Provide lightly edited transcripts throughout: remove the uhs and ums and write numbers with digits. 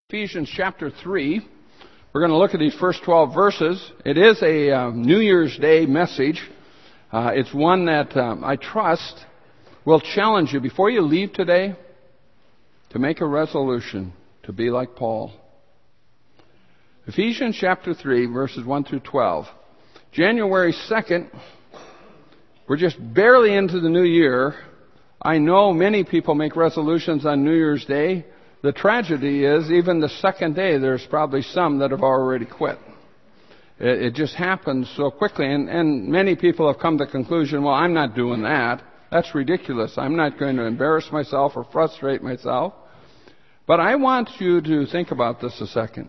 Ephesians chapter 3. We're going to look at these first 12 verses. It is a New Year's Day message. It's one that I trust will challenge you before you leave today to make a resolution to be like Paul. Ephesians chapter 3, verses 1 through 12. January 2nd, we're just barely into the new year. I know many people make resolutions on New Year's Day. The tragedy is, even the second day, there's probably some that have already quit. It just happens so quickly, and many people have come to the conclusion, well, I'm not doing that. That's ridiculous. I'm not going to embarrass myself or frustrate myself. But I want you to think about this a second.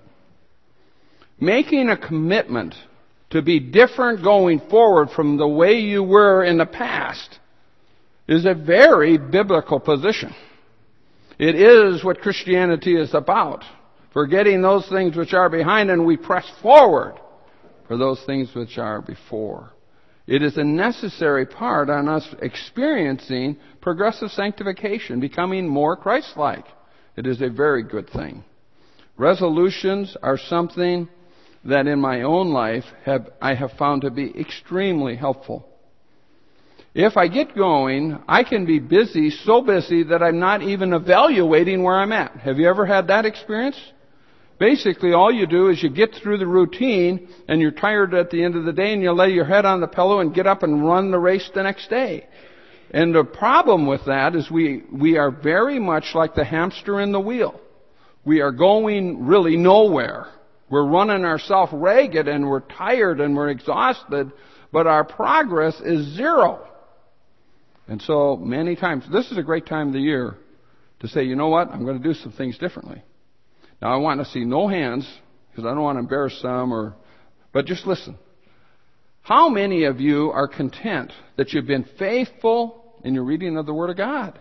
Making a commitment to be different going forward from the way you were in the past is a very biblical position. It is what Christianity is about. Forgetting those things which are behind, and we press forward for those things which are before. It is a necessary part on us experiencing progressive sanctification, becoming more Christ-like. It is a very good thing. Resolutions are something that in my own life I have found to be extremely helpful. If I get going, I can be busy, so busy that I'm not even evaluating where I'm at. Have you ever had that experience? Basically, all you do is you get through the routine, and you're tired at the end of the day, and you lay your head on the pillow and get up and run the race the next day. And the problem with that is we are very much like the hamster in the wheel. We are going really nowhere. We're running ourselves ragged, and we're tired, and we're exhausted, but our progress is zero. And so many times, this is a great time of the year to say, you know what, I'm going to do some things differently. Now, I want to see no hands, because I don't want to embarrass some, but just listen. How many of you are content that you've been faithful in your reading of the Word of God?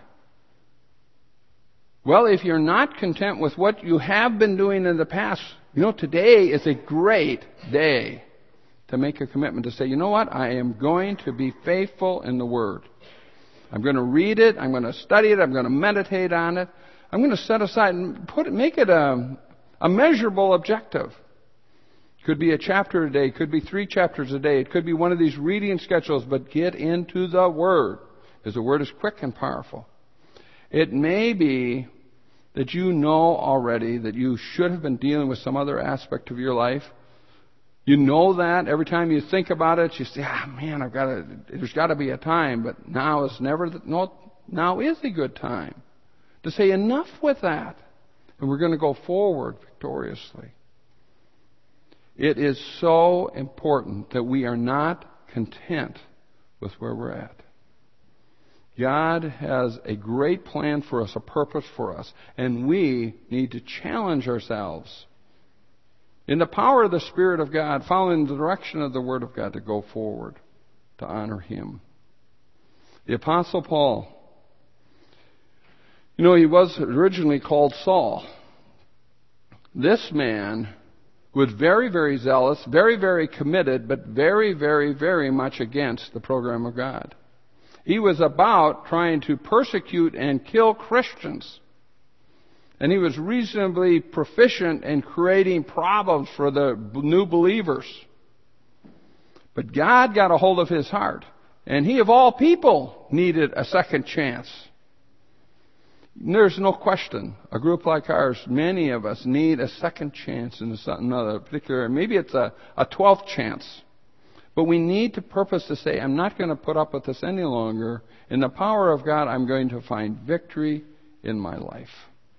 Well, if you're not content with what you have been doing in the past, today is a great day to make a commitment to say, you know what, I am going to be faithful in the Word. I'm going to read it. I'm going to study it. I'm going to meditate on it. I'm going to set aside and make it a measurable objective. It could be a chapter a day. It could be 3 chapters a day. It could be one of these reading schedules, but get into the Word, because the Word is quick and powerful. It may be that you know already that you should have been dealing with some other aspect of your life. You know that. Every time you think about it, you say, man, there's got to be a time, but now is now is a good time to say enough with that. And we're going to go forward victoriously. It is so important that we are not content with where we're at. God has a great plan for us, a purpose for us, and we need to challenge ourselves in the power of the Spirit of God, following the direction of the Word of God to go forward, to honor Him. The Apostle Paul, he was originally called Saul. This man was very, very zealous, very, very committed, but very, very, very much against the program of God. He was about trying to persecute and kill Christians. And he was reasonably proficient in creating problems for the new believers. But God got a hold of his heart. And he, of all people, needed a second chance. There's no question. A group like ours, many of us need a second chance in another particular. Maybe it's a 12th chance. But we need to purpose to say, I'm not going to put up with this any longer. In the power of God, I'm going to find victory in my life.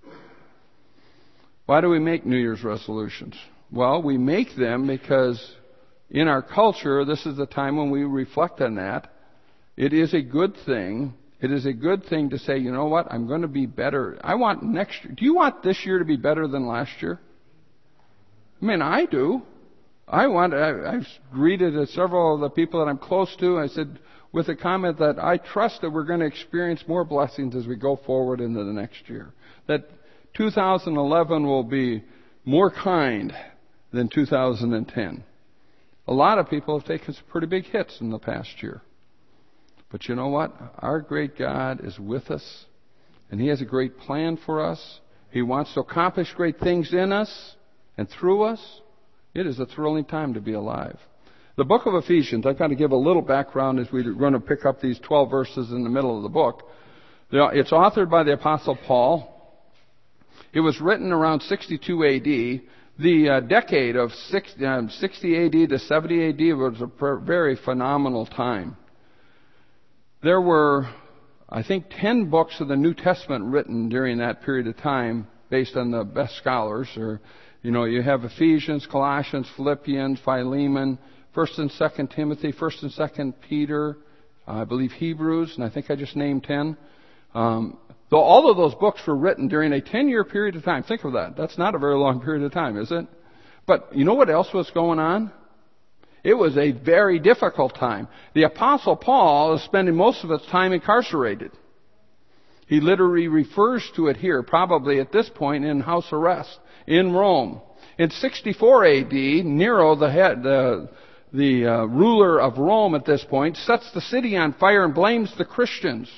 Why do we make New Year's resolutions? Well, we make them because in our culture, this is the time when we reflect on that. It is a good thing. It is a good thing to say, you know what, I'm going to be better. I want next year. Do you want this year to be better than last year? I mean, I do. I've greeted several of the people that I'm close to. I said, with a comment that I trust that we're going to experience more blessings as we go forward into the next year. That 2011 will be more kind than 2010. A lot of people have taken some pretty big hits in the past year. But you know what? Our great God is with us, and He has a great plan for us, He wants to accomplish great things in us and through us. It is a thrilling time to be alive. The book of Ephesians, I've got to give a little background as we're going to pick up these 12 verses in the middle of the book. It's authored by the Apostle Paul. It was written around 62 A.D. The decade of 60 A.D. to 70 A.D. was a very phenomenal time. There were, I think, 10 books of the New Testament written during that period of time based on the best scholars. You have Ephesians, Colossians, Philippians, Philemon, 1st and 2nd Timothy, 1st and 2nd Peter, I believe Hebrews, and I think I just named 10. Though all of those books were written during a 10-year period of time. Think of that. That's not a very long period of time, is it? But you know what else was going on? It was a very difficult time. The Apostle Paul is spending most of his time incarcerated. He literally refers to it here, probably at this point in house arrest in Rome. In 64 A.D., Nero, the ruler of Rome at this point, sets the city on fire and blames the Christians.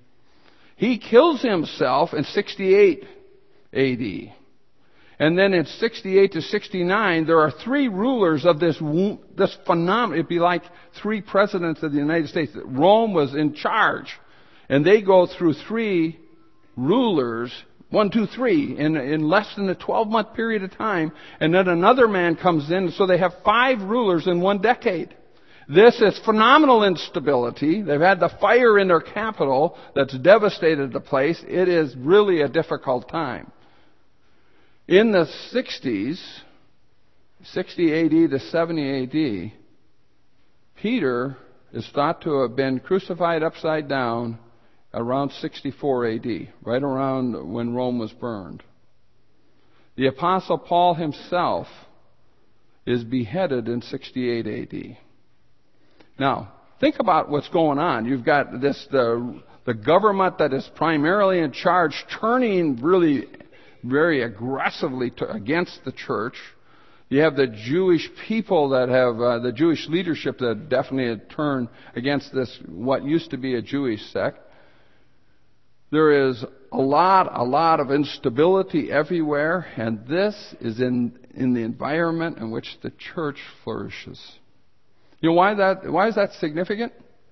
He kills himself in 68 A.D. And then in 68 to 69, there are three rulers of this phenomenon. It'd be like three presidents of the United States. Rome was in charge. And they go through three rulers, 1, 2, 3, in less than a 12-month period of time. And then another man comes in. So they have 5 rulers in 1 decade. This is phenomenal instability. They've had the fire in their capital that's devastated the place. It is really a difficult time. In the 60s, 60 A.D. to 70 A.D., Peter is thought to have been crucified upside down around 64 A.D., right around when Rome was burned. The Apostle Paul himself is beheaded in 68 A.D. Now, think about what's going on. You've got the government that is primarily in charge turning really very aggressively against the church. You have the Jewish people that have, the Jewish leadership that definitely had turned against this, what used to be a Jewish sect. There is a lot of instability everywhere, and this is in the environment in which the church flourishes. You know why is that significant?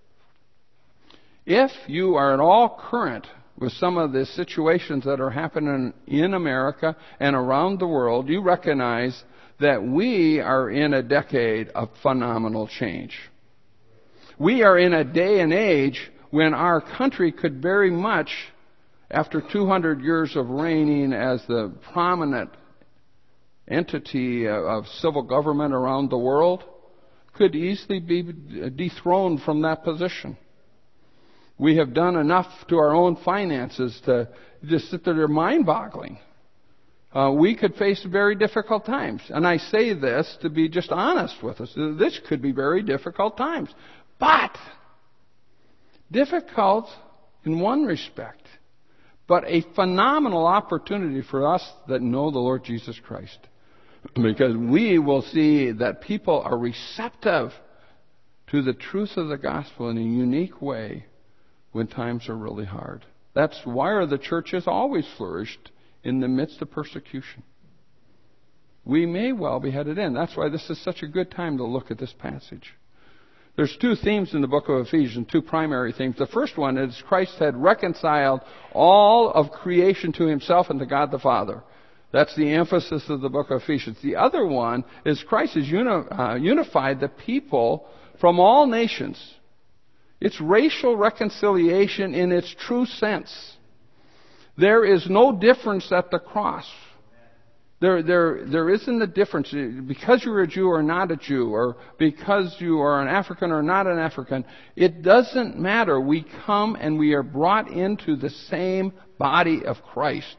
If you are at all current with some of the situations that are happening in America and around the world, you recognize that we are in a decade of phenomenal change. We are in a day and age when our country could very much, after 200 years of reigning as the prominent entity of civil government around the world, could easily be dethroned from that position. We have done enough to our own finances to just sit there, they're mind-boggling. We could face very difficult times. And I say this to be just honest with us. This could be very difficult times. But difficult in one respect, but a phenomenal opportunity for us that know the Lord Jesus Christ. Because we will see that people are receptive to the truth of the gospel in a unique way when times are really hard. That's why the church has always flourished in the midst of persecution. We may well be headed in. That's why this is such a good time to look at this passage. There's 2 themes in the book of Ephesians, 2 primary themes. The first one is Christ had reconciled all of creation to himself and to God the Father. That's the emphasis of the book of Ephesians. The other one is Christ has unified the people from all nations. It's racial reconciliation in its true sense. There is no difference at the cross. There isn't a difference. Because you're a Jew or not a Jew, or because you are an African or not an African, it doesn't matter. We come and we are brought into the same body of Christ.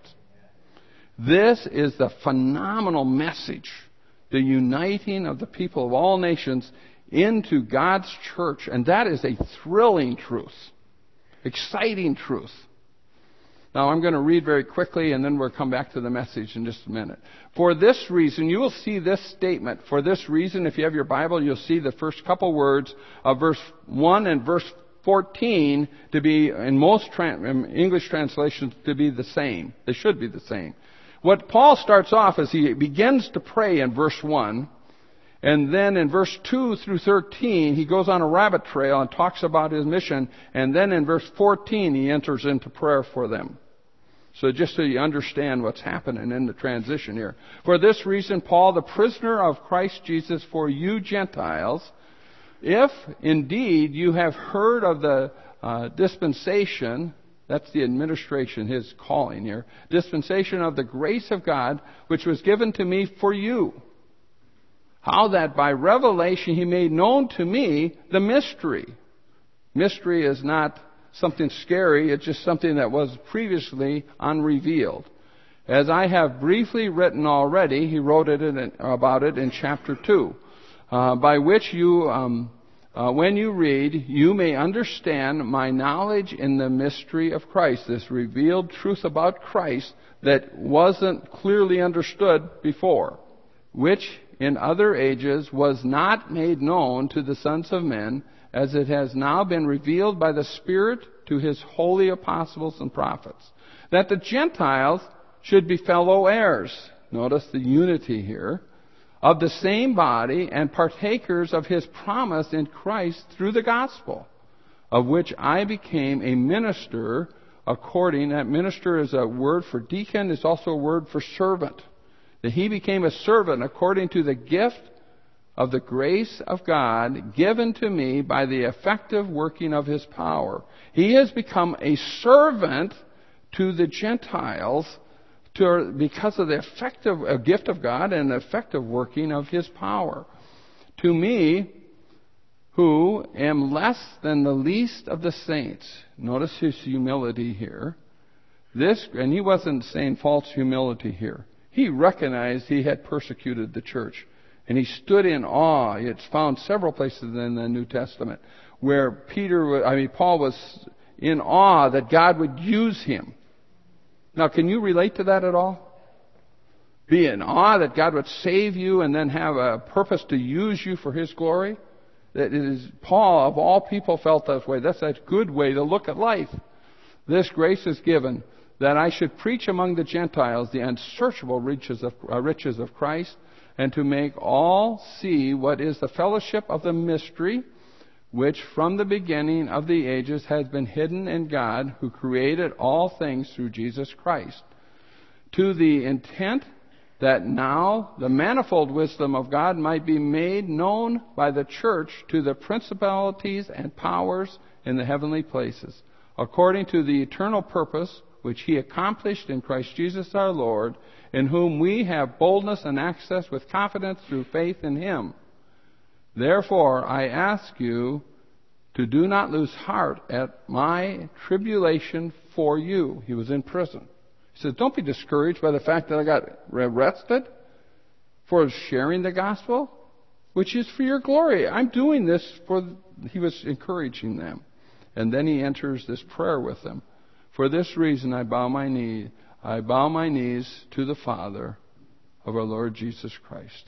This is the phenomenal message, the uniting of the people of all nations into God's church. And that is a thrilling truth, exciting truth. Now I'm going to read very quickly and then we'll come back to the message in just a minute. For this reason, you will see this statement. For this reason, if you have your Bible, you'll see the first couple words of verse 1 and verse 14 to be, in most English translations, to be the same. They should be the same. What Paul starts off is he begins to pray in verse 1, and then in verse 2 through 13, he goes on a rabbit trail and talks about his mission, and then in verse 14, he enters into prayer for them. So just so you understand what's happening in the transition here. For this reason, Paul, the prisoner of Christ Jesus for you Gentiles, if indeed you have heard of the dispensation, that's the administration, his calling here, dispensation of the grace of God, which was given to me for you, how that by revelation he made known to me the mystery. Mystery is not something scary, it's just something that was previously unrevealed. As I have briefly written already, he wrote about it in chapter 2, by which you, when you read, you may understand my knowledge in the mystery of Christ, this revealed truth about Christ that wasn't clearly understood before, which in other ages was not made known to the sons of men, as it has now been revealed by the Spirit to his holy apostles and prophets, that the Gentiles should be fellow heirs. Notice the unity here. Of the same body and partakers of his promise in Christ through the gospel, of which I became a minister according, that minister is a word for deacon, is also a word for servant. That he became a servant according to the gift of the grace of God given to me by the effective working of his power. He has become a servant to the Gentiles because of the effective gift of God and the effective working of his power. To me, who am less than the least of the saints. Notice his humility here. And he wasn't saying false humility here. He recognized he had persecuted the church. And he stood in awe. It's found several places in the New Testament where Paul was in awe that God would use him. Now, can you relate to that at all? Be in awe that God would save you and then have a purpose to use you for his glory? That it is Paul, of all people, felt that way. That's a good way to look at life. This grace is given that I should preach among the Gentiles the unsearchable riches of Christ, and to make all see what is the fellowship of the mystery, which from the beginning of the ages has been hidden in God, who created all things through Jesus Christ, to the intent that now the manifold wisdom of God might be made known by the church to the principalities and powers in the heavenly places, according to the eternal purpose which he accomplished in Christ Jesus our Lord, in whom we have boldness and access with confidence through faith in him. Therefore, I ask you to do not lose heart at my tribulation for you. He was in prison. He says, don't be discouraged by the fact that I got arrested for sharing the gospel, which is for your glory. I'm doing this he was encouraging them. And then he enters this prayer with them. For this reason I bow my knees to the Father of our Lord Jesus Christ.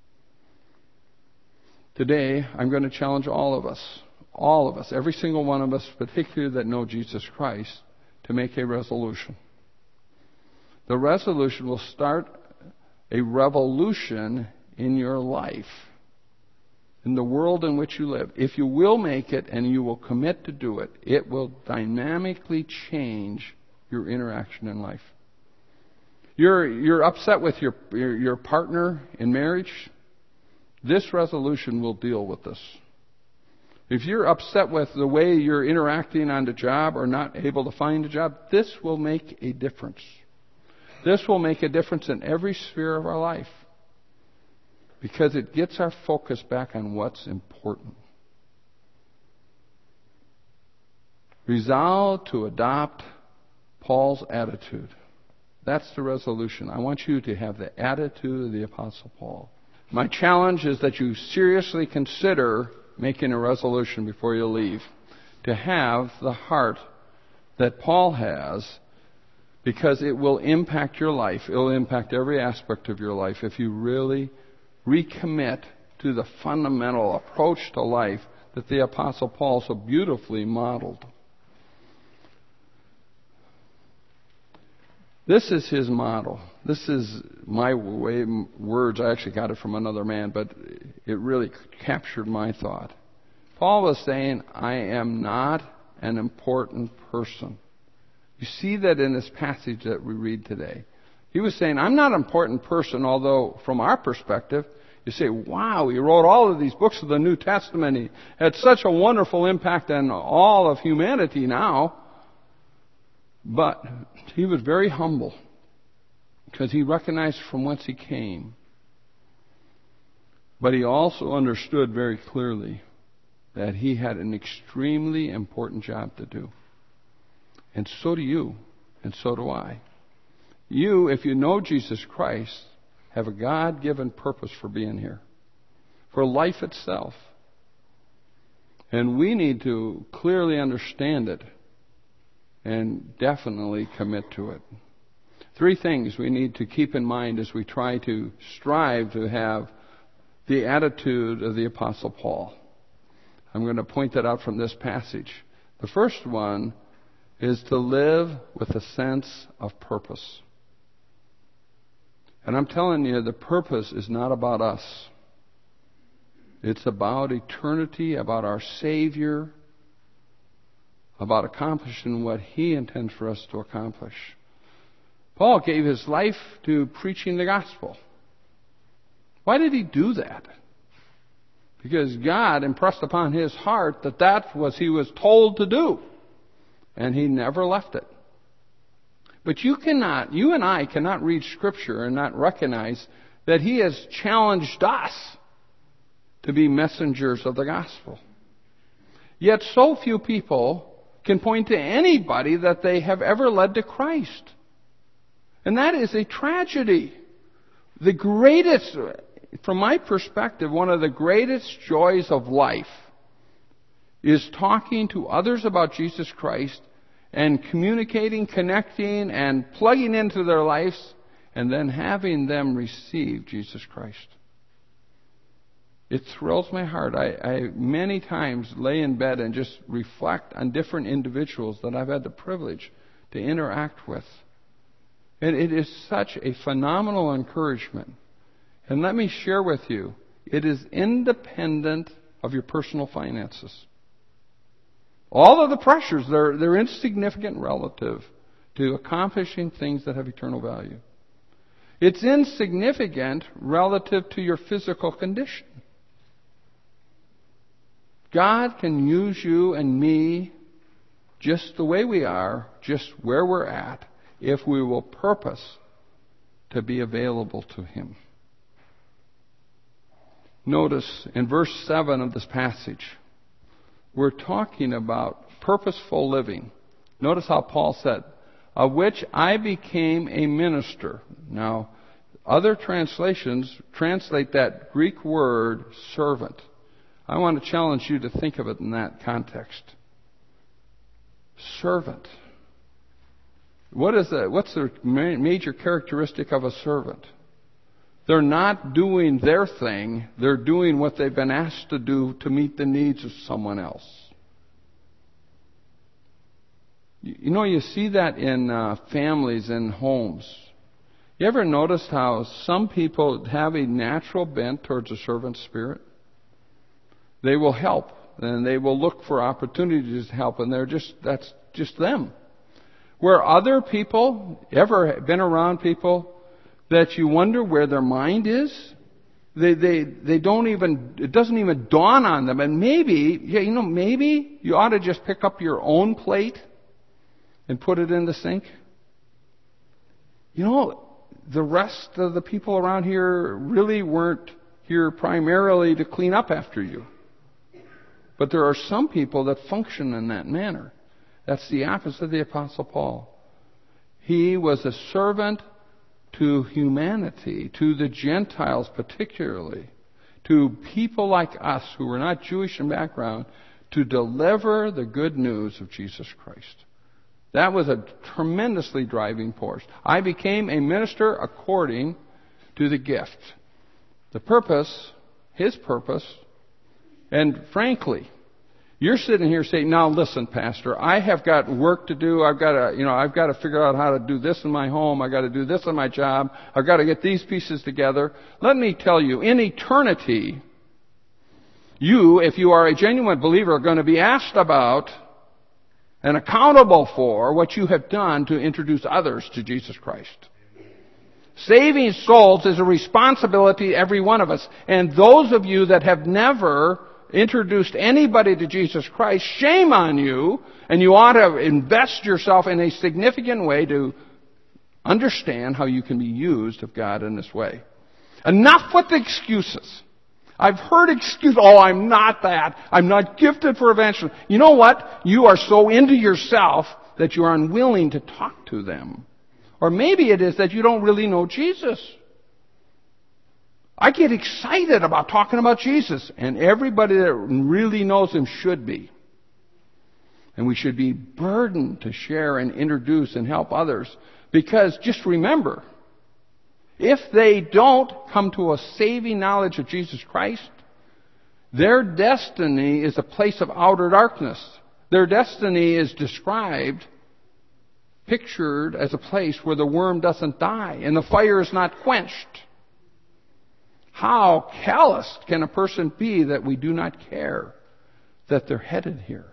Today, I'm going to challenge all of us, every single one of us, particularly that know Jesus Christ, to make a resolution. The resolution will start a revolution in your life, in the world in which you live. If you will make it and you will commit to do it, it will dynamically change your interaction in life. You're upset with your partner in marriage. This resolution will deal with this. If you're upset with the way you're interacting on the job or not able to find a job, this will make a difference. This will make a difference in every sphere of our life, because it gets our focus back on what's important. Resolve to adopt Paul's attitude. That's the resolution. I want you to have the attitude of the Apostle Paul. My challenge is that you seriously consider making a resolution before you leave, to have the heart that Paul has, because it will impact your life. It will impact every aspect of your life if you really recommit to the fundamental approach to life that the Apostle Paul so beautifully modeled. This is his model. This is my words. I actually got it from another man, but it really captured my thought. Paul was saying, I am not an important person. You see that in this passage that we read today. He was saying, I'm not an important person, although from our perspective, you say, wow, he wrote all of these books of the New Testament. He had such a wonderful impact on all of humanity now. But he was very humble because he recognized from whence he came. But he also understood very clearly that he had an extremely important job to do. And so do you, and so do I. You, if you know Jesus Christ, have a God-given purpose for being here, for life itself. And we need to clearly understand it and definitely commit to it. 3 things we need to keep in mind as we try to strive to have the attitude of the Apostle Paul. I'm going to point that out from this passage. The first one is to live with a sense of purpose. And I'm telling you, the purpose is not about us. It's about eternity, about our Savior, about accomplishing what He intends for us to accomplish. Paul gave his life to preaching the gospel. Why did he do that? Because God impressed upon his heart that that was he was told to do. And he never left it. But you and I cannot read Scripture and not recognize that he has challenged us to be messengers of the gospel. Yet so few people can point to anybody that they have ever led to Christ. And that is a tragedy. The greatest, from my perspective, one of the greatest joys of life is talking to others about Jesus Christ and communicating, connecting, and plugging into their lives, and then having them receive Jesus Christ. It thrills my heart. I many times lay in bed and just reflect on different individuals that I've had the privilege to interact with. And it is such a phenomenal encouragement. And let me share with you, it is independent of your personal finances. All of the pressures, they're insignificant relative to accomplishing things that have eternal value. It's insignificant relative to your physical condition. God can use you and me just the way we are, just where we're at, if we will purpose to be available to Him. Notice in verse 7 of this passage, we're talking about purposeful living. Notice how Paul said, of which I became a minister. Now, other translations translate that Greek word servant. I want to challenge you to think of it in that context. Servant. What's the major characteristic of a servant? They're not doing their thing. They're doing what they've been asked to do to meet the needs of someone else. You know, you see that in families and homes. You ever noticed how some people have a natural bent towards a servant spirit? They will help, and they will look for opportunities to help, and that's just them. Where other people, ever been around people that you wonder where their mind is? They don't even, it doesn't even dawn on them. And maybe you ought to just pick up your own plate and put it in the sink. You know, the rest of the people around here really weren't here primarily to clean up after you. But there are some people that function in that manner. That's the opposite of the Apostle Paul. He was a servant to humanity, to the Gentiles particularly, to people like us who were not Jewish in background, to deliver the good news of Jesus Christ. That was a tremendously driving force. I became a minister according to the gift. The purpose, his purpose, and frankly, You're sitting here saying, now listen, Pastor, I have got work to do. I've got to figure out how to do this in my home. I've got to do this in my job. I've got to get these pieces together. Let me tell you, in eternity, you, if you are a genuine believer, are going to be asked about and accountable for what you have done to introduce others to Jesus Christ. Saving souls is a responsibility to every one of us. And those of you that have never introduced anybody to Jesus Christ, shame on you, and you ought to invest yourself in a significant way to understand how you can be used of God in this way. Enough with the excuses. I've heard excuses. Oh, I'm not that. I'm not gifted for evangelism. You know what? You are so into yourself that you're unwilling to talk to them. Or maybe it is that you don't really know Jesus. I get excited about talking about Jesus, and everybody that really knows Him should be. And we should be burdened to share and introduce and help others. Because just remember, if they don't come to a saving knowledge of Jesus Christ, their destiny is a place of outer darkness. Their destiny is described, pictured as a place where the worm doesn't die and the fire is not quenched. How calloused can a person be that we do not care that they're headed here?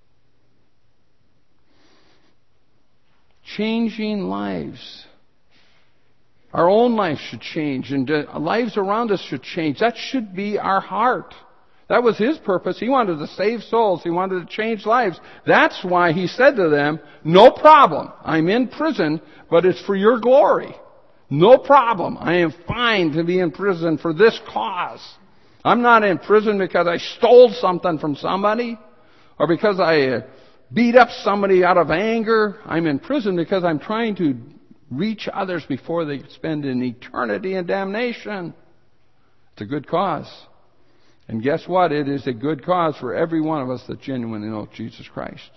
Changing lives. Our own life should change, and lives around us should change. That should be our heart. That was His purpose. He wanted to save souls. He wanted to change lives. That's why He said to them, no problem. I'm in prison, but it's for your glory. No problem. I am fine to be in prison for this cause. I'm not in prison because I stole something from somebody or because I beat up somebody out of anger. I'm in prison because I'm trying to reach others before they spend an eternity in damnation. It's a good cause. And guess what? It is a good cause for every one of us that genuinely knows Jesus Christ.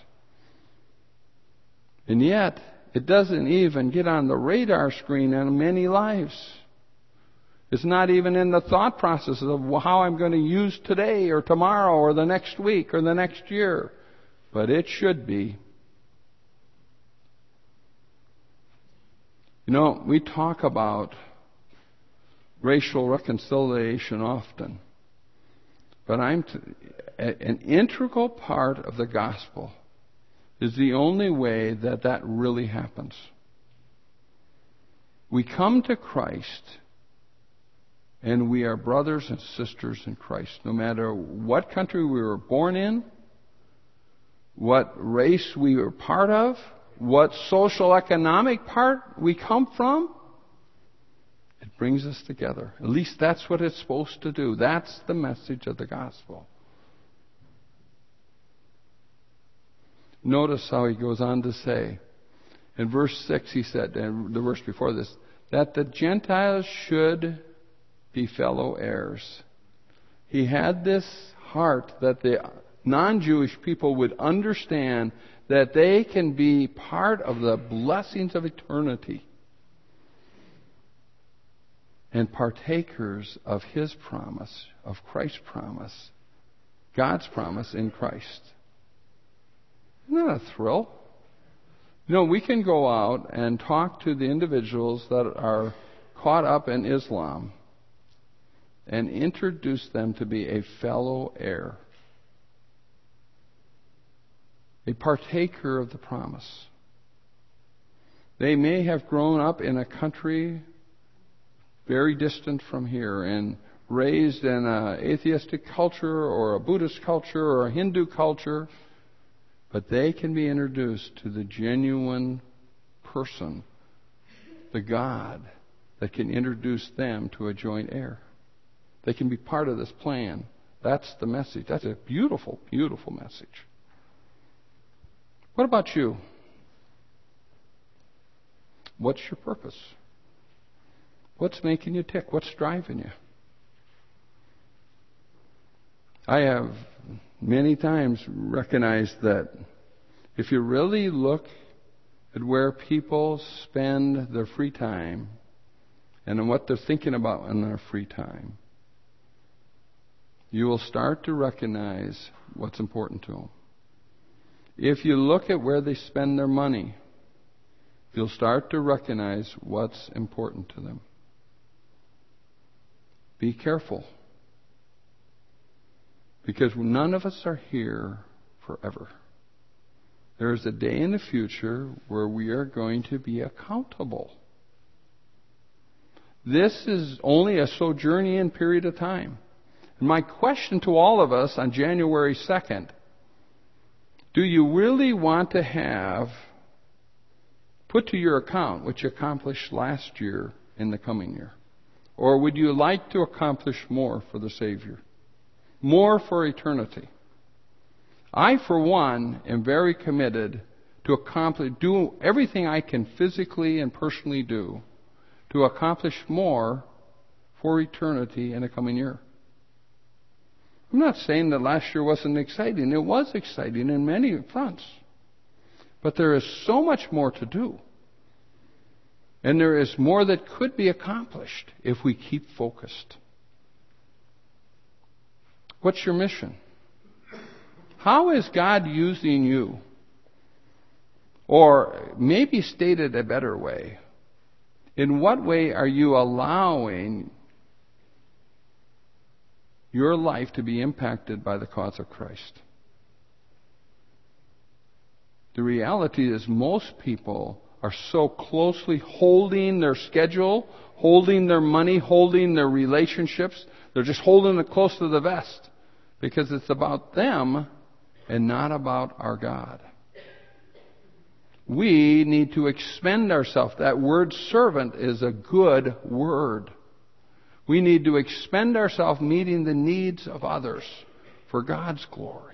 And yet, it doesn't even get on the radar screen in many lives. It's not even in the thought process of how I'm going to use today or tomorrow or the next week or the next year. But it should be. You know, we talk about racial reconciliation often. But an integral part of the gospel is the only way that that really happens. We come to Christ and we are brothers and sisters in Christ, no matter what country we were born in, what race we were part of, what social economic part we come from. It brings us together. At least that's what it's supposed to do. That's the message of the gospel. Notice how he goes on to say, in verse 6 he said, and the verse before this, that the Gentiles should be fellow heirs. He had this heart that the non-Jewish people would understand that they can be part of the blessings of eternity and partakers of His promise, of Christ's promise, God's promise in Christ. Isn't that a thrill? You know, we can go out and talk to the individuals that are caught up in Islam and introduce them to be a fellow heir, a partaker of the promise. They may have grown up in a country very distant from here and raised in an atheistic culture or a Buddhist culture or a Hindu culture, but they can be introduced to the genuine person, the God, that can introduce them to a joint heir. They can be part of this plan. That's the message. That's a beautiful, beautiful message. What about you? What's your purpose? What's making you tick? What's driving you? I have many times recognized that if you really look at where people spend their free time and what they're thinking about in their free time, you will start to recognize what's important to them. If you look at where they spend their money, you'll start to recognize what's important to them. Be careful. Because none of us are here forever. There is a day in the future where we are going to be accountable. This is only a sojourning period of time. And my question to all of us on January 2nd, do you really want to have put to your account what you accomplished last year in the coming year? Or would you like to accomplish more for the Savior? More for eternity? I, for one, am very committed to do everything I can physically and personally do to accomplish more for eternity in the coming year. I'm not saying that last year wasn't exciting. It was exciting in many fronts. But there is so much more to do. And there is more that could be accomplished if we keep focused. What's your mission? How is God using you? Or maybe stated a better way, in what way are you allowing your life to be impacted by the cause of Christ? The reality is most people are so closely holding their schedule, holding their money, holding their relationships. They're just holding it close to the vest because it's about them and not about our God. We need to expend ourselves. That word servant is a good word. We need to expend ourselves meeting the needs of others for God's glory.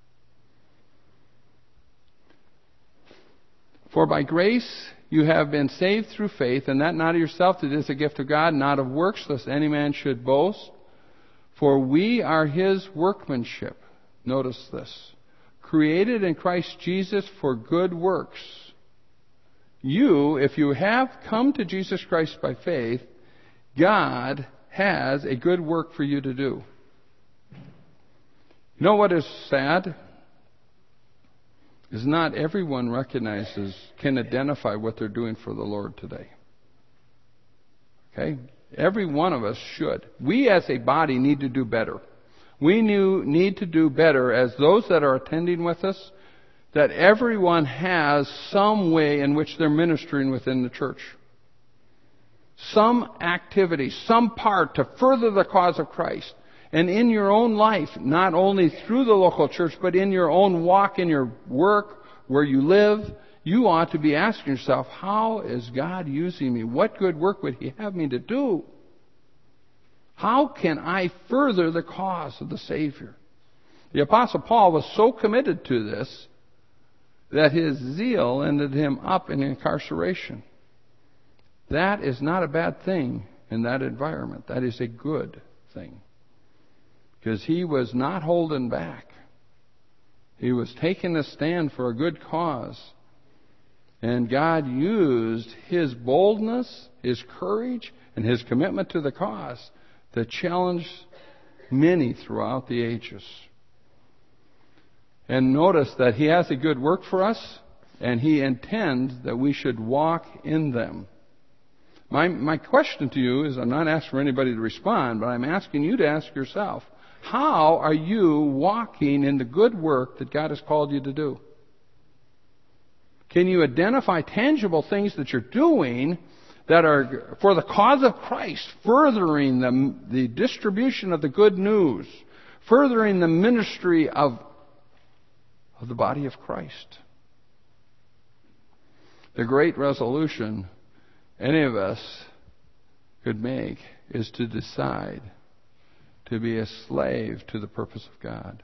For by grace you have been saved through faith, and that not of yourself, it is a gift of God, not of works, lest any man should boast. For we are His workmanship. Notice this. Created in Christ Jesus for good works. You, if you have come to Jesus Christ by faith, God has a good work for you to do. You know what is sad? Is not everyone can identify what they're doing for the Lord today. Okay? Every one of us should. We as a body need to do better. We need to do better as those that are attending with us, that everyone has some way in which they're ministering within the church. Some activity, some part to further the cause of Christ. And in your own life, not only through the local church, but in your own walk, in your work, where you live, you ought to be asking yourself, how is God using me? What good work would He have me to do? How can I further the cause of the Savior? The Apostle Paul was so committed to this that his zeal ended him up in incarceration. That is not a bad thing in that environment. That is a good thing. Because he was not holding back. He was taking a stand for a good cause. And God used his boldness, his courage, and his commitment to the cause to challenge many throughout the ages. And notice that he has a good work for us, and he intends that we should walk in them. My question to you is, I'm not asking for anybody to respond, but I'm asking you to ask yourself, how are you walking in the good work that God has called you to do? Can you identify tangible things that you're doing that are for the cause of Christ, furthering the distribution of the good news, furthering the ministry of the body of Christ? The great resolution any of us could make is to decide to be a slave to the purpose of God.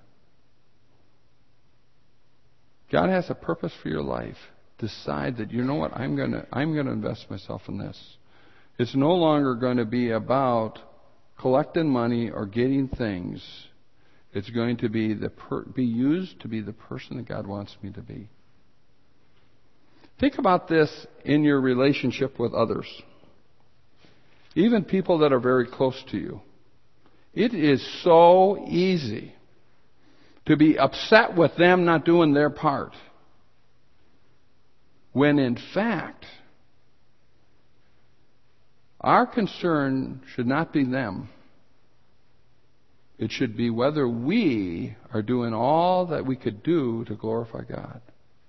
God has a purpose for your life. Decide that, you know what, I'm going to invest myself in this. It's no longer going to be about collecting money or getting things. It's going to be be used to be the person that God wants me to be. Think about this in your relationship with others. Even people that are very close to you. It is so easy to be upset with them not doing their part, when in fact, our concern should not be them. It should be whether we are doing all that we could do to glorify God.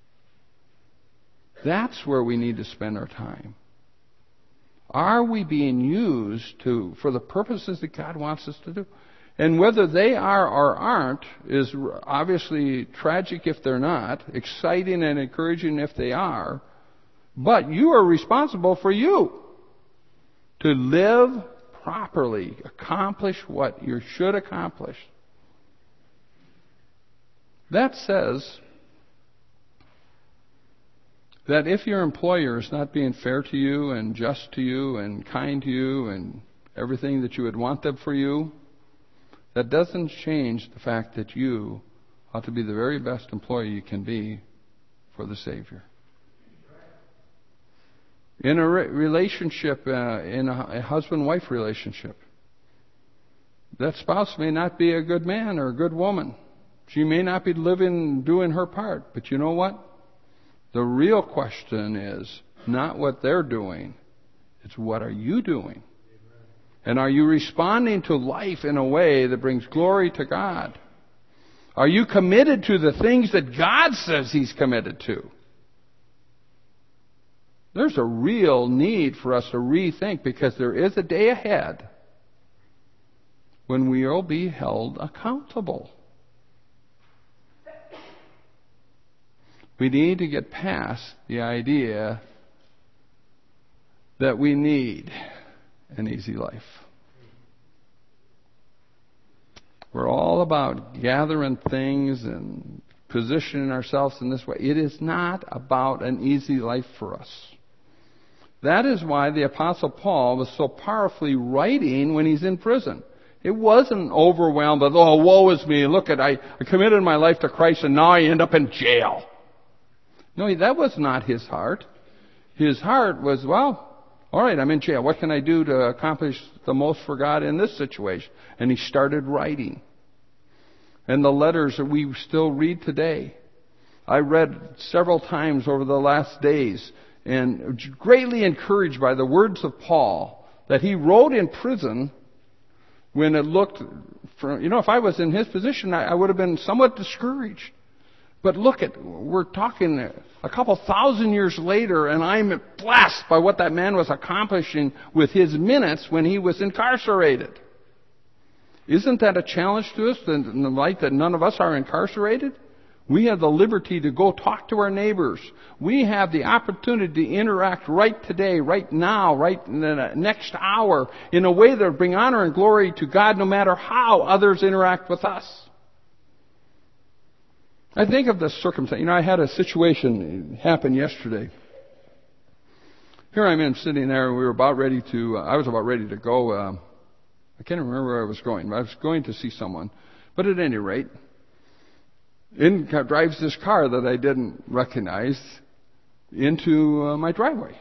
That's where we need to spend our time. Are we being used for the purposes that God wants us to do? And whether they are or aren't is obviously tragic if they're not, exciting and encouraging if they are, but you are responsible for you to live properly, accomplish what you should accomplish. That says that if your employer is not being fair to you and just to you and kind to you and everything that you would want them for you, that doesn't change the fact that you ought to be the very best employee you can be for the Savior. In a relationship, in a husband-wife relationship, that spouse may not be a good man or a good woman. She may not be doing her part. But you know what? The real question is not what they're doing. It's what are you doing? And are you responding to life in a way that brings glory to God? Are you committed to the things that God says He's committed to? There's a real need for us to rethink, because there is a day ahead when we will be held accountable. We need to get past the idea that we need an easy life. We're all about gathering things and positioning ourselves in this way. It is not about an easy life for us. That is why the Apostle Paul was so powerfully writing when he's in prison. It wasn't overwhelmed with, oh, woe is me, look I committed my life to Christ and now I end up in jail. No, that was not his heart. His heart was, well, all right, I'm in jail. What can I do to accomplish the most for God in this situation? And he started writing. And the letters that we still read today, I read several times over the last days, and greatly encouraged by the words of Paul that he wrote in prison when it looked, if I was in his position, I would have been somewhat discouraged. But we're talking a couple thousand years later, and I'm blessed by what that man was accomplishing with his minutes when he was incarcerated. Isn't that a challenge to us in the light that none of us are incarcerated? We have the liberty to go talk to our neighbors. We have the opportunity to interact right today, right now, right in the next hour, in a way that will bring honor and glory to God no matter how others interact with us. I think of the circumstance. I had a situation happen yesterday. Here I'm sitting there, and I was about ready to go. I can't remember where I was going. I was going to see someone. But at any rate, in drives this car that I didn't recognize into my driveway.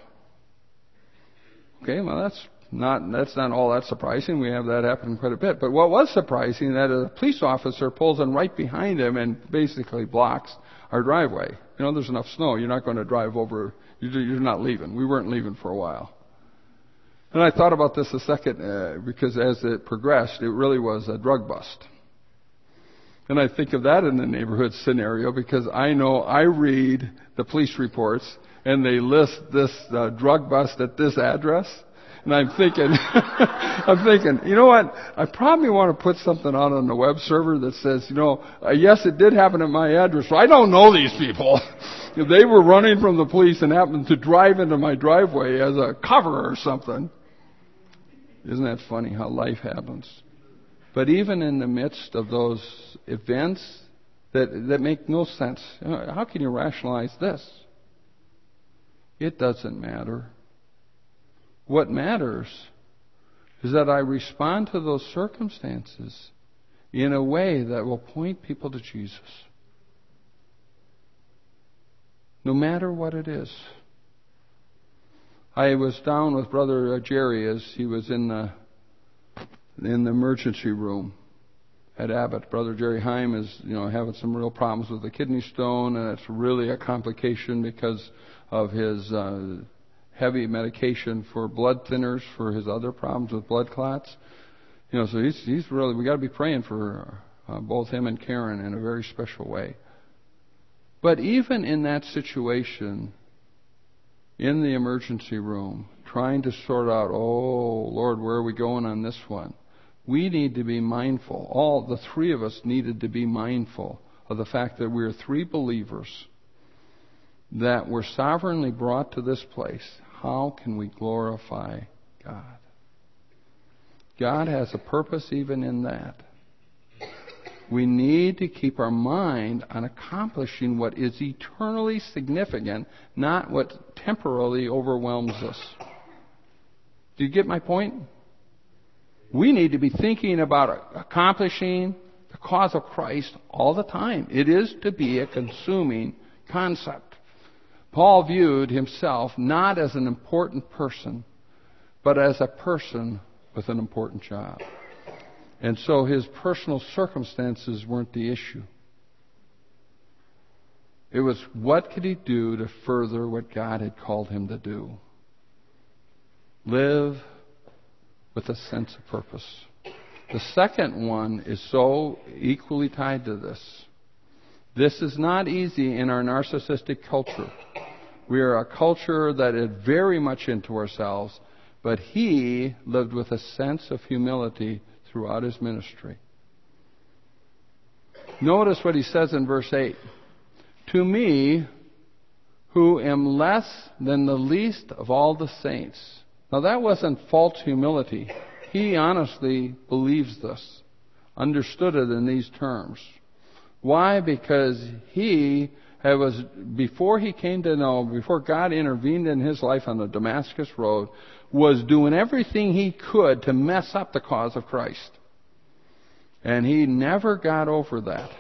Okay, well that's not all that surprising. We have that happen quite a bit. But what was surprising, that a police officer pulls in right behind him and basically blocks our driveway. There's enough snow. You're not going to drive over. You're not leaving. We weren't leaving for a while. And I thought about this a second because as it progressed, it really was a drug bust. And I think of that in the neighborhood scenario because I know I read the police reports and they list this drug bust at this address. And I'm thinking, you know what? I probably want to put something out on the web server that says, yes, it did happen at my address. So I don't know these people. If they were running from the police and happened to drive into my driveway as a cover or something. Isn't that funny how life happens? But even in the midst of those events that make no sense, how can you rationalize this? It doesn't matter. What matters is that I respond to those circumstances in a way that will point people to Jesus. No matter what it is. I was down with Brother Jerry as he was in in the emergency room at Abbott. Brother Jerry Heim is, having some real problems with a kidney stone, and it's really a complication because of his heavy medication for blood thinners for his other problems with blood clots. So he's really, we got to be praying for both him and Karen in a very special way. But even in that situation, in the emergency room, trying to sort out, oh, Lord, where are we going on this one? We need to be mindful. All the three of us needed to be mindful of the fact that we're three believers that were sovereignly brought to this place. How can we glorify God? God has a purpose even in that. We need to keep our mind on accomplishing what is eternally significant, not what temporarily overwhelms us. Do you get my point? We need to be thinking about accomplishing the cause of Christ all the time. It is to be a consuming concept. Paul viewed himself not as an important person, but as a person with an important job. And so his personal circumstances weren't the issue. It was what could he do to further what God had called him to do. Live with a sense of purpose. The second one is so equally tied to this. This is not easy in our narcissistic culture. We are a culture that is very much into ourselves, but he lived with a sense of humility throughout his ministry. Notice what he says in verse 8. To me, who am less than the least of all the saints. Now that wasn't false humility. He honestly believes this, understood it in these terms. Why? Because he before God intervened in his life on the Damascus Road, was doing everything he could to mess up the cause of Christ. And he never got over that.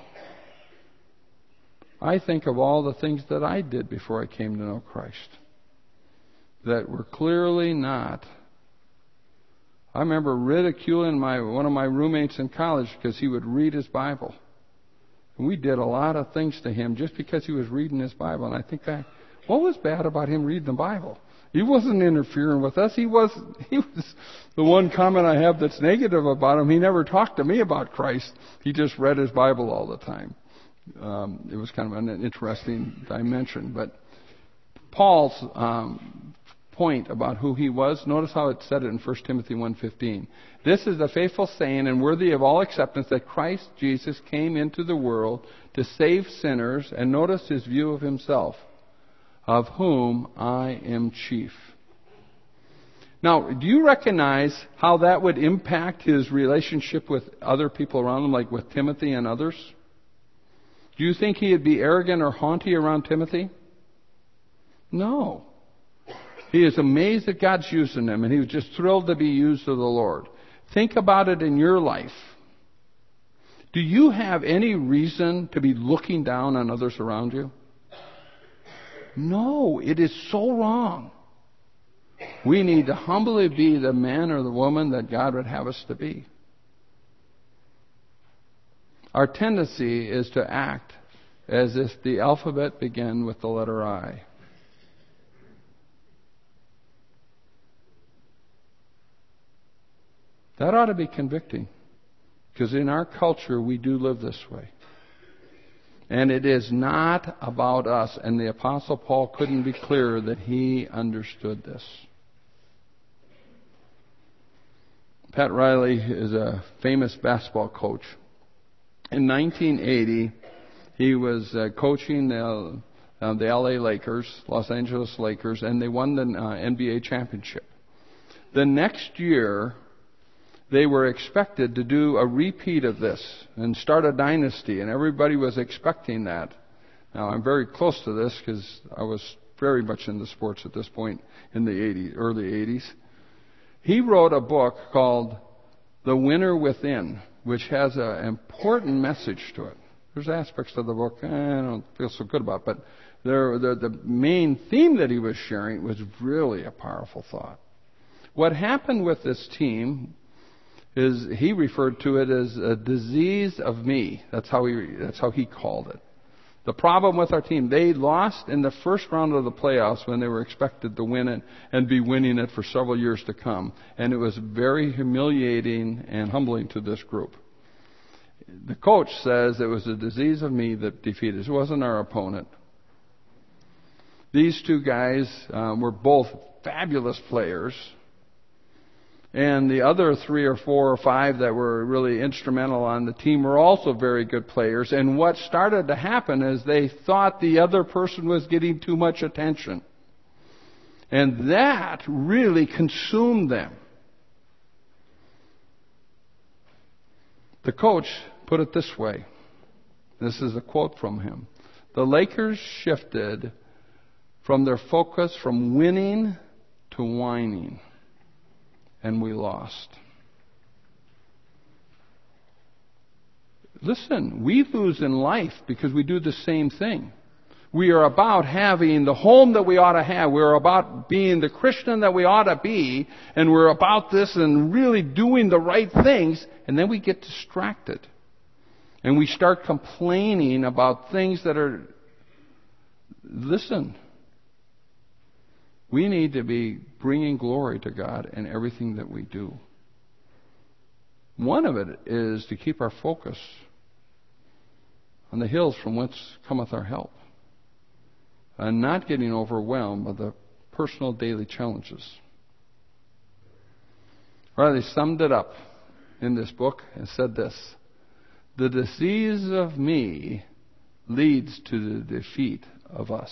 I think of all the things that I did before I came to know Christ that were clearly not. I remember ridiculing one of my roommates in college because he would read his Bible. And we did a lot of things to him just because he was reading his Bible. And I think back, what was bad about him reading the Bible? He wasn't interfering with us. He was the one comment I have that's negative about him. He never talked to me about Christ. He just read his Bible all the time. It was kind of an interesting dimension. But Paul's point about who he was, notice how it said it in 1 Timothy 1:15. This is the faithful saying and worthy of all acceptance that Christ Jesus came into the world to save sinners, and notice his view of himself, of whom I am chief. Now, do you recognize how that would impact his relationship with other people around him, like with Timothy and others? Do you think he'd be arrogant or haughty around Timothy? No. He is amazed that God's using him, and he was just thrilled to be used of the Lord. Think about it in your life. Do you have any reason to be looking down on others around you? No, it is so wrong. We need to humbly be the man or the woman that God would have us to be. Our tendency is to act as if the alphabet began with the letter I. That ought to be convicting, because in our culture we do live this way. And it is not about us, and the Apostle Paul couldn't be clearer that he understood this. Pat Riley is a famous basketball coach. In 1980, he was coaching the LA Lakers, Los Angeles Lakers, and they won the NBA championship. The next year, they were expected to do a repeat of this and start a dynasty, and everybody was expecting that. Now, I'm very close to this because I was very much into sports at this point in the early 80s. He wrote a book called The Winner Within, which has an important message to it. There's aspects of the book I don't feel so good about, but the main theme that he was sharing was really a powerful thought. What happened with this team he referred to it as a disease of me. That's how he called it. The problem with our team, they lost in the first round of the playoffs when they were expected to win it and be winning it for several years to come. And it was very humiliating and humbling to this group. The coach says it was a disease of me that defeated us. It wasn't our opponent. These two guys were both fabulous players. And the other 3 or 4 or 5 that were really instrumental on the team were also very good players. And what started to happen is they thought the other person was getting too much attention. And that really consumed them. The coach put it this way. This is a quote from him. The Lakers shifted from their focus from winning to whining. And we lost. Listen, we lose in life because we do the same thing. We are about having the home that we ought to have. We're about being the Christian that we ought to be. And we're about this and really doing the right things. And then we get distracted. And we start complaining about things that are... Listen. We need to be bringing glory to God in everything that we do. One of it is to keep our focus on the hills from whence cometh our help, and not getting overwhelmed by the personal daily challenges. Well, they summed it up in this book and said this: the disease of me leads to the defeat of us.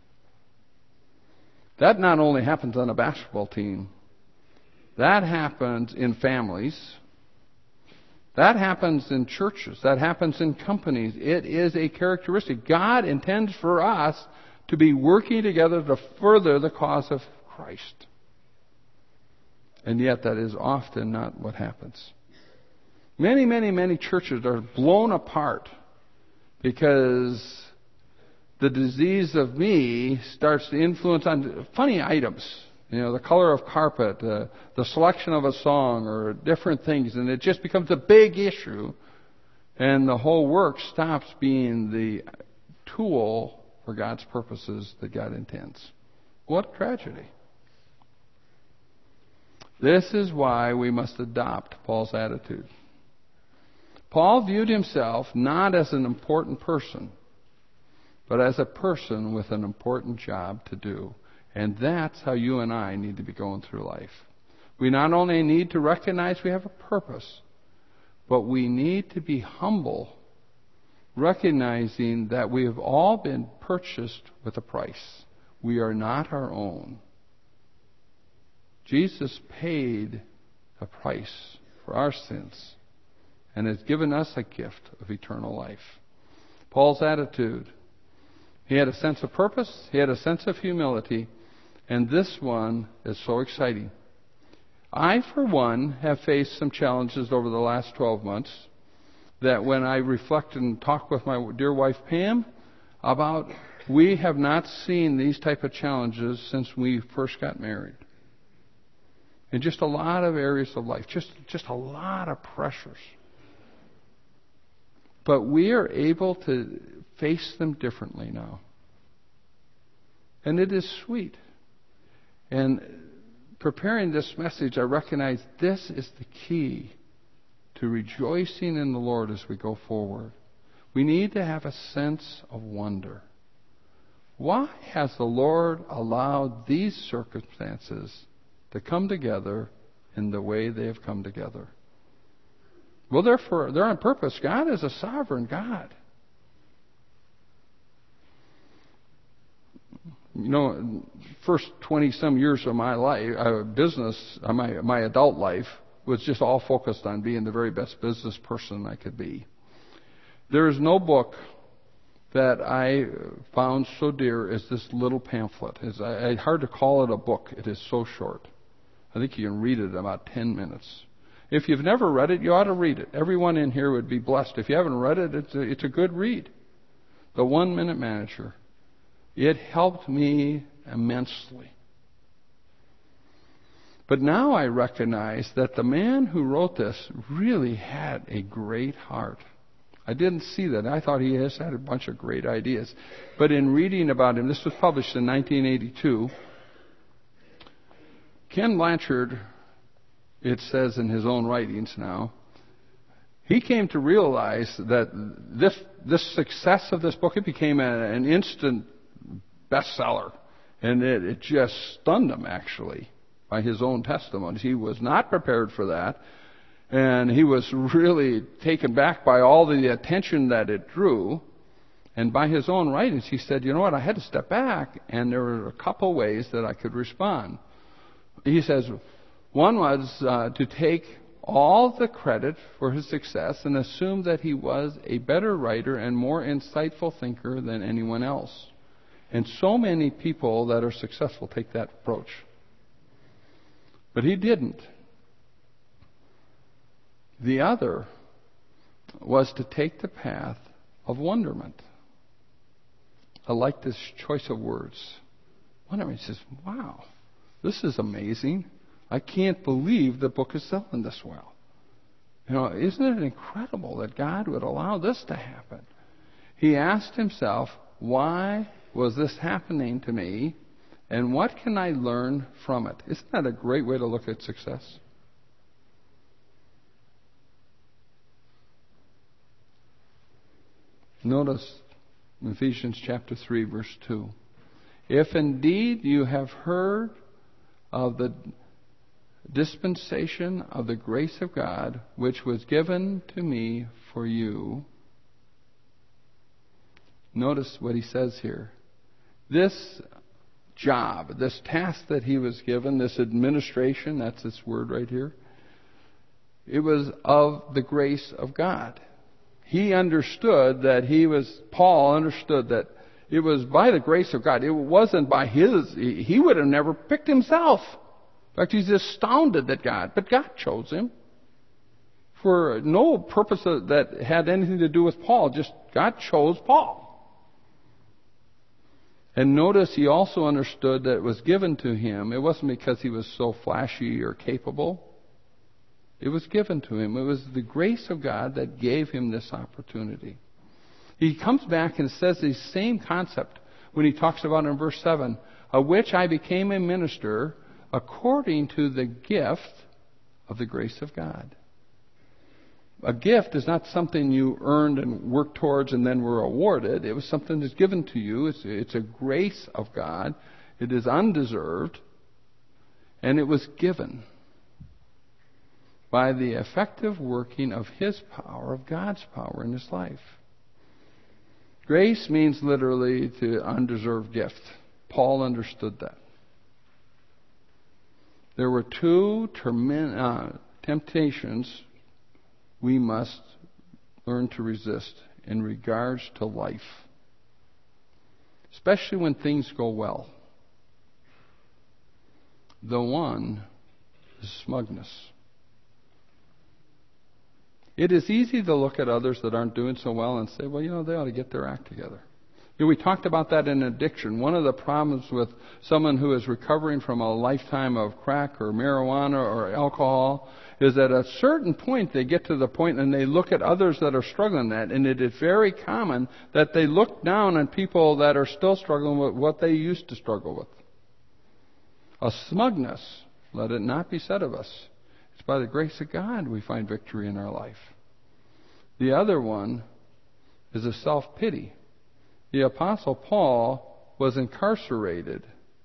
That not only happens on a basketball team. That happens in families. That happens in churches. That happens in companies. It is a characteristic. God intends for us to be working together to further the cause of Christ. And yet that is often not what happens. Many, many, many churches are blown apart because the disease of me starts to influence on funny items. The color of carpet, the selection of a song, or different things. And it just becomes a big issue. And the whole work stops being the tool for God's purposes that God intends. What tragedy. This is why we must adopt Paul's attitude. Paul viewed himself not as an important person, but as a person with an important job to do. And that's how you and I need to be going through life. We not only need to recognize we have a purpose, but we need to be humble, recognizing that we have all been purchased with a price. We are not our own. Jesus paid a price for our sins and has given us a gift of eternal life. Paul's attitude: he had a sense of purpose, he had a sense of humility, and this one is so exciting. I, for one, have faced some challenges over the last 12 months that when I reflect and talk with my dear wife Pam about, we have not seen these type of challenges since we first got married. In just a lot of areas of life, just a lot of pressures. But we are able to face them differently now. And it is sweet. And preparing this message, I recognize this is the key to rejoicing in the Lord as we go forward. We need to have a sense of wonder. Why has the Lord allowed these circumstances to come together in the way they have come together? Well, they're on purpose. God is a sovereign God. First 20-some years of my life, my adult life, was just all focused on being the very best business person I could be. There is no book that I found so dear as this little pamphlet. It's hard to call it a book. It is so short. I think you can read it in about 10 minutes. If you've never read it, you ought to read it. Everyone in here would be blessed. If you haven't read it, it's a good read. The 1 Minute Manager. It helped me immensely. But now I recognize that the man who wrote this really had a great heart. I didn't see that. I thought he just had a bunch of great ideas. But in reading about him, this was published in 1982, Ken Blanchard, it says in his own writings now, he came to realize that this success of this book, it became an instant bestseller. And it just stunned him, actually, by his own testimonies. He was not prepared for that. And he was really taken back by all the attention that it drew. And by his own writings, he said, you know what, I had to step back, and there were a couple ways that I could respond. He says, one was to take all the credit for his success and assume that he was a better writer and more insightful thinker than anyone else. And so many people that are successful take that approach. But he didn't. The other was to take the path of wonderment. I like this choice of words. Wonderment. He says, wow, this is amazing. I can't believe the book is selling this well. You know, isn't it incredible that God would allow this to happen? He asked himself, why was this happening to me? And what can I learn from it? Isn't that a great way to look at success? Notice in Ephesians chapter 3, verse 2. If indeed you have heard of the dispensation of the grace of God, which was given to me for you. Notice what he says here. This job, this task that he was given, this administration, that's this word right here, it was of the grace of God. He understood that Paul understood that it was by the grace of God. It wasn't by he would have never picked himself. In fact, he's astounded that but God chose him for no purpose that had anything to do with Paul. Just God chose Paul. And notice he also understood that it was given to him. It wasn't because he was so flashy or capable. It was given to him. It was the grace of God that gave him this opportunity. He comes back and says the same concept when he talks about in verse 7, of which I became a minister according to the gift of the grace of God. A gift is not something you earned and worked towards and then were awarded. It was something that's given to you. It's a grace of God. It is undeserved. And it was given by the effective working of His power, of God's power in His life. Grace means literally to undeserved gift. Paul understood that. There were two temptations we must learn to resist in regards to life, especially when things go well. The one is smugness. It is easy to look at others that aren't doing so well and say, well, they ought to get their act together. We talked about that in addiction. One of the problems with someone who is recovering from a lifetime of crack or marijuana or alcohol is that at a certain point they get to the point and they look at others that are struggling that, and it is very common that they look down on people that are still struggling with what they used to struggle with. A smugness, let it not be said of us. It's by the grace of God we find victory in our life. The other one is a self-pity. The Apostle Paul was incarcerated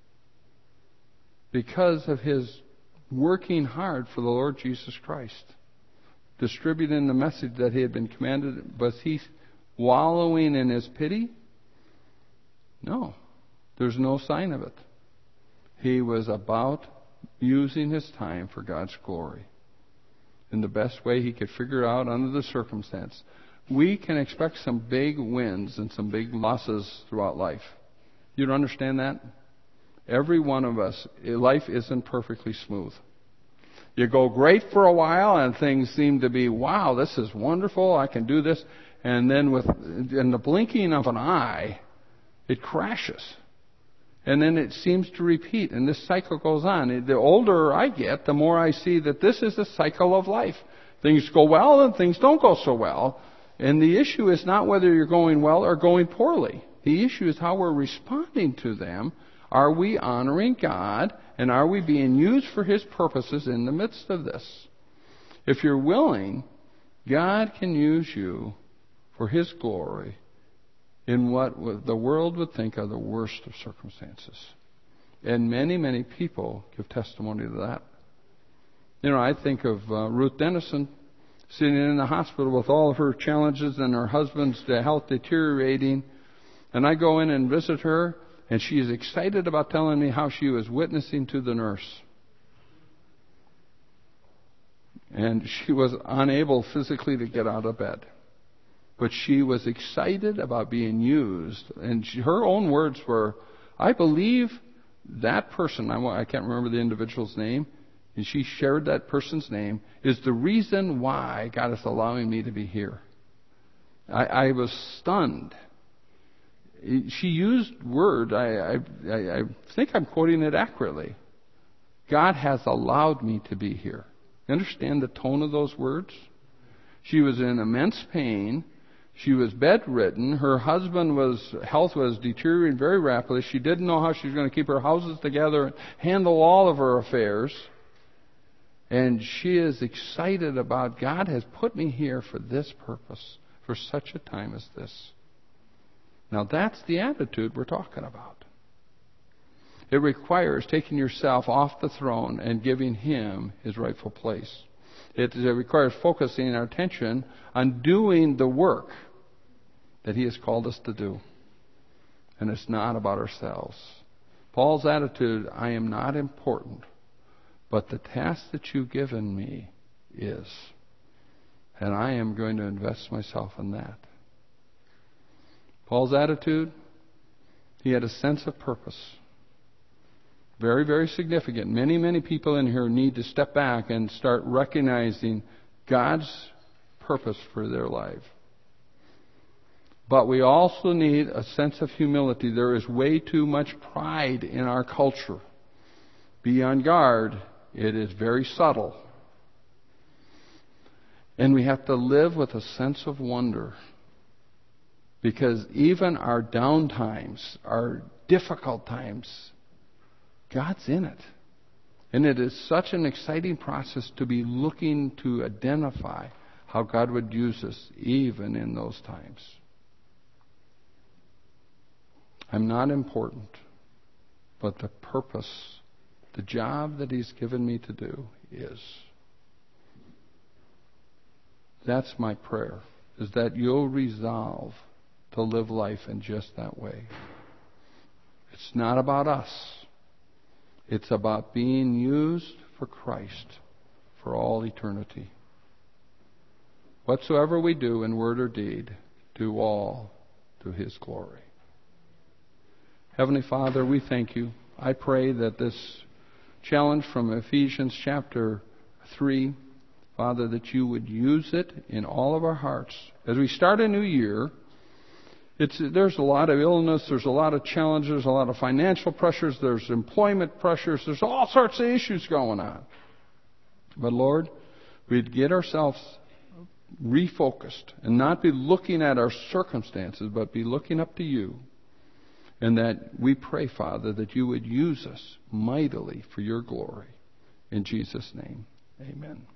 because of his working hard for the Lord Jesus Christ, distributing the message that he had been commanded. Was he wallowing in his pity? No. There's no sign of it. He was about using his time for God's glory in the best way he could figure out under the circumstance. We can expect some big wins and some big losses throughout life. You don't understand that? Every one of us, life isn't perfectly smooth. You go great for a while and things seem to be, wow, this is wonderful, I can do this. And then in the blinking of an eye, it crashes. And then it seems to repeat, and this cycle goes on. The older I get, the more I see that this is a cycle of life. Things go well and things don't go so well. And the issue is not whether you're going well or going poorly. The issue is how we're responding to them. Are we honoring God? And are we being used for His purposes in the midst of this? If you're willing, God can use you for His glory in what the world would think are the worst of circumstances. And many, many people give testimony to that. You know, I think of Ruth Dennison sitting in the hospital with all of her challenges and her husband's health deteriorating. And I go in and visit her, and she is excited about telling me how she was witnessing to the nurse. And she was unable physically to get out of bed. But she was excited about being used. And her own words were, I believe that person, I can't remember the individual's name, and she shared that person's name, is the reason why God is allowing me to be here. I was stunned. She used word, I think I'm quoting it accurately. God has allowed me to be here. You understand the tone of those words? She was in immense pain. She was bedridden. Her husband's health was deteriorating very rapidly. She didn't know how she was going to keep her houses together and handle all of her affairs. And she is excited about, God has put me here for this purpose, for such a time as this. Now that's the attitude we're talking about. It requires taking yourself off the throne and giving Him His rightful place. It requires focusing our attention on doing the work that He has called us to do. And it's not about ourselves. Paul's attitude, I am not important, but the task that you've given me is. And I am going to invest myself in that. Paul's attitude, he had a sense of purpose. Very, very significant. Many, many people in here need to step back and start recognizing God's purpose for their life. But we also need a sense of humility. There is way too much pride in our culture. Be on guard. It is very subtle. And we have to live with a sense of wonder. Because even our down times, our difficult times, God's in it. And it is such an exciting process to be looking to identify how God would use us even in those times. I'm not important, but the purpose, the job that He's given me to do is. That's my prayer, is that you'll resolve to live life in just that way. It's not about us. It's about being used for Christ for all eternity. Whatsoever we do in word or deed, do all to His glory. Heavenly Father, we thank You. I pray that this challenge from Ephesians chapter 3, Father, that You would use it in all of our hearts. As we start a new year, there's a lot of illness, there's a lot of challenges, a lot of financial pressures, there's employment pressures, there's all sorts of issues going on. But Lord, we'd get ourselves refocused and not be looking at our circumstances, but be looking up to You. And that we pray, Father, that You would use us mightily for Your glory. In Jesus' name, amen.